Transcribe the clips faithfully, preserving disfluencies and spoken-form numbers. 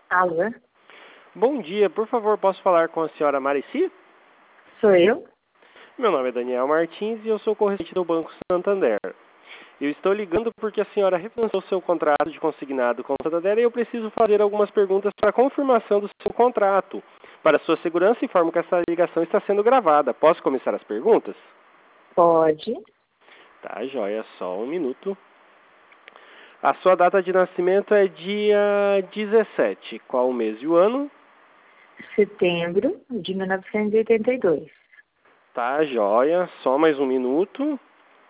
Alô? Bom dia, por favor, posso falar com a senhora Marici? Sou eu? Meu nome é Daniel Martins e eu sou correspondente do Banco Santander. Eu estou ligando porque a senhora refinanciou seu contrato de consignado com o Santander e eu preciso fazer algumas perguntas para confirmação do seu contrato. Para sua segurança, informo que essa ligação está sendo gravada. Posso começar as perguntas? Pode. Tá, joia, só um minuto. A sua data de nascimento é dia dezessete. Qual o mês e o ano? Setembro de mil novecentos e oitenta e dois. Tá, joia, só mais um minuto.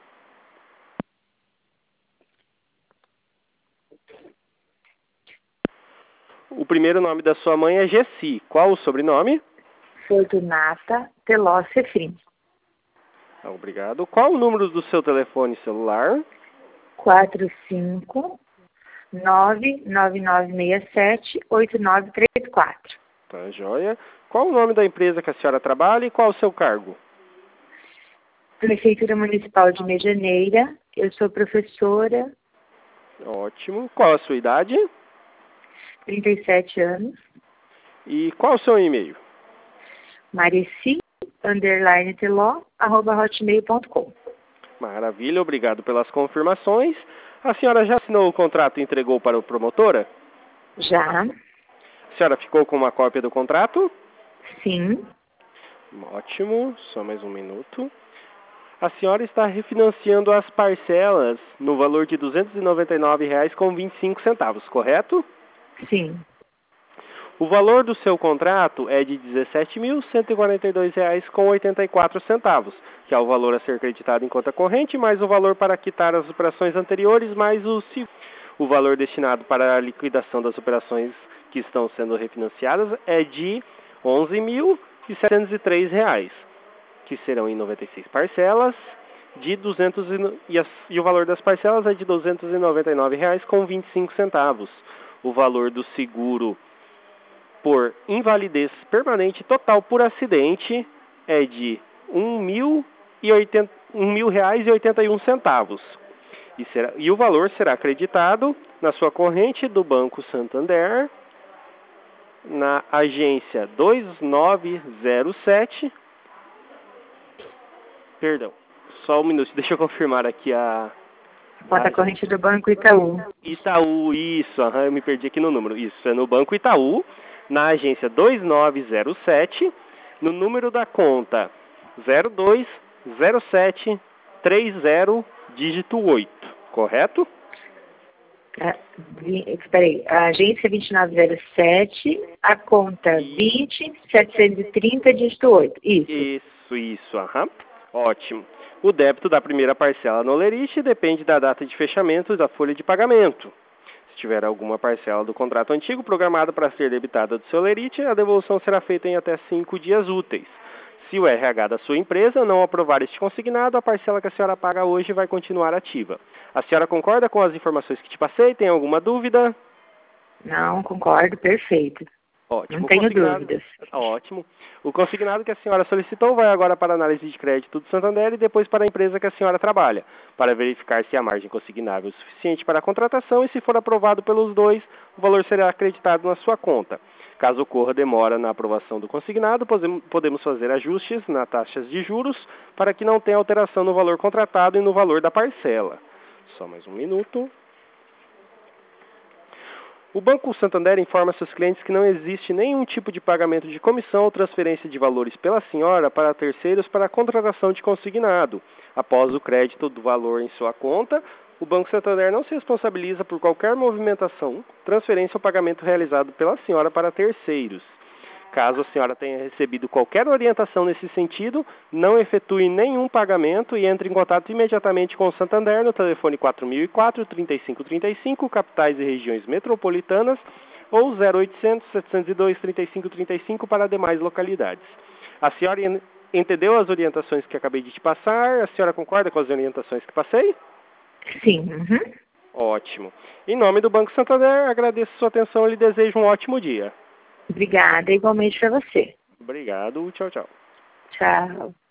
O primeiro nome da sua mãe é Gessi. Qual o sobrenome? Fortunata Teló Cefrim. Ah, obrigado. Qual o número do seu telefone celular? quatro cinco nove nove nove seis sete oito nove três quatro. Tá, joia. Qual o nome da empresa que a senhora trabalha e qual o seu cargo? Prefeitura Municipal de Medianeira. Eu sou professora, Ótimo. Qual a sua idade? trinta e sete anos. E qual o seu e-mail? Marici, underline teló, arroba hotmail ponto com. Maravilha, obrigado pelas confirmações. A senhora já assinou o contrato e entregou para a promotora? Já? A senhora ficou com uma cópia do contrato? Sim. Ótimo, só mais um minuto. A senhora está refinanciando as parcelas no valor de duzentos e noventa e nove reais com vinte e cinco centavos, correto? Sim. O valor do seu contrato é de dezessete mil cento e quarenta e dois reais com oitenta e quatro centavos, que é o valor a ser creditado em conta corrente, mais o valor para quitar as operações anteriores, mais o, o valor destinado para a liquidação das operações que estão sendo refinanciadas é de onze mil setecentos e três reais, que serão em noventa e seis parcelas, de duzentos e, as, e o valor das parcelas é de duzentos e noventa e nove reais com vinte e cinco centavos. O valor do seguro por invalidez permanente total por acidente é de um mil reais e oitenta e um centavos. E, será, e o valor será acreditado na sua corrente do Banco Santander, na agência dois nove zero sete. Perdão, só um minuto, deixa eu confirmar aqui a... Conta a corrente do Banco Itaú. Itaú, isso, aham, eu me perdi aqui no número. Isso, é no Banco Itaú, na agência dois nove zero sete, no número da conta zero dois zero sete três zero, dígito oito, correto? Ah, vi- Espera aí, a agência vinte e nove zero sete, a conta vinte setecentos e trinta, dígito oito. Isso. Isso, isso, aham. Ótimo. O débito da primeira parcela no Olerite depende da data de fechamento da folha de pagamento. Se tiver alguma parcela do contrato antigo programada para ser debitada do seu Olerite, a devolução será feita em até cinco dias úteis. Se o R H da sua empresa não aprovar este consignado, a parcela que a senhora paga hoje vai continuar ativa. A senhora concorda com as informações que te passei? Tem alguma dúvida? Não, concordo, perfeito. Ótimo. Não O tenho consignado... dúvidas. Ótimo. O consignado que a senhora solicitou vai agora para a análise de crédito do Santander e depois para a empresa que a senhora trabalha, para verificar se a margem consignável é suficiente para a contratação e, se for aprovado pelos dois, o valor será acreditado na sua conta. Caso ocorra demora na aprovação do consignado, podemos fazer ajustes nas taxas de juros para que não tenha alteração no valor contratado e no valor da parcela. Só mais um minuto. O Banco Santander informa seus clientes que não existe nenhum tipo de pagamento de comissão ou transferência de valores pela senhora para terceiros para a contratação de consignado. Após o crédito do valor em sua conta, o Banco Santander não se responsabiliza por qualquer movimentação, transferência ou pagamento realizado pela senhora para terceiros. Caso a senhora tenha recebido qualquer orientação nesse sentido, não efetue nenhum pagamento e entre em contato imediatamente com o Santander no telefone quatro mil e quatro, trinta e cinco trinta e cinco, capitais e regiões metropolitanas, ou zero oitocentos, setecentos e dois, trinta e cinco trinta e cinco para demais localidades. A senhora entendeu as orientações que acabei de te passar? A senhora concorda com as orientações que passei? Sim. Uhum. Ótimo. Em nome do Banco Santander, agradeço a sua atenção e lhe desejo um ótimo dia. Obrigada, igualmente para você. Obrigado. Tchau, tchau. Tchau.